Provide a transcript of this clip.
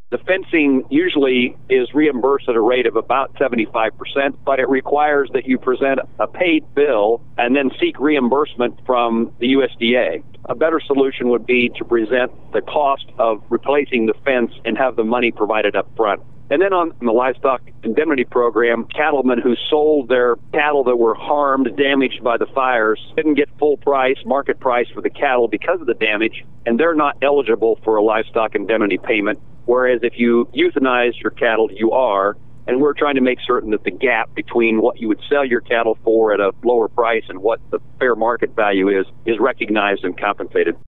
The fencing usually is reimbursed at a rate of about 75%, but it requires that you present a paid bill and then seek reimbursement from the USDA. A better solution would be to present the cost of replacing the fence and have the money provided up front. And then on the livestock indemnity program, cattlemen who sold their cattle that were harmed, damaged by the fires, didn't get full price, market price for the cattle because of the damage, and they're not eligible for a livestock indemnity payment. Whereas if you euthanize your cattle, you are. And we're trying to make certain that the gap between what you would sell your cattle for at a lower price and what the fair market value is recognized and compensated.